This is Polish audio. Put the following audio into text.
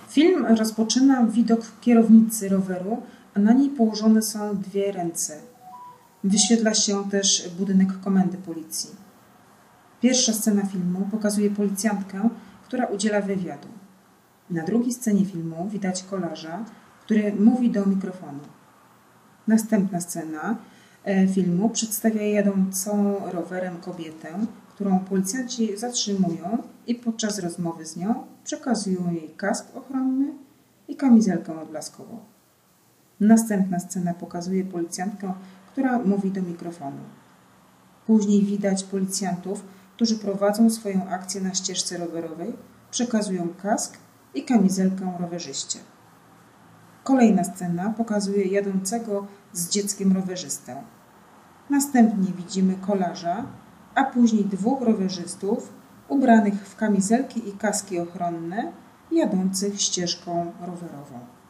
Film rozpoczyna widok kierownicy roweru, a na niej położone są dwie ręce. Wyświetla się też budynek komendy policji. Pierwsza scena filmu pokazuje policjantkę, która udziela wywiadu. Na drugiej scenie filmu widać kolarza, który mówi do mikrofonu. Następna scena filmu przedstawia jadącą rowerem kobietę, którą policjanci zatrzymują i podczas rozmowy z nią przekazują jej kask ochronny i kamizelkę odblaskową. Następna scena pokazuje policjantkę, która mówi do mikrofonu. Później widać policjantów, którzy prowadzą swoją akcję na ścieżce rowerowej, przekazują kask i kamizelkę rowerzyście. Kolejna scena pokazuje jadącego z dzieckiem rowerzystę. Następnie widzimy kolarza, a później dwóch rowerzystów ubranych w kamizelki i kaski ochronne, jadących ścieżką rowerową.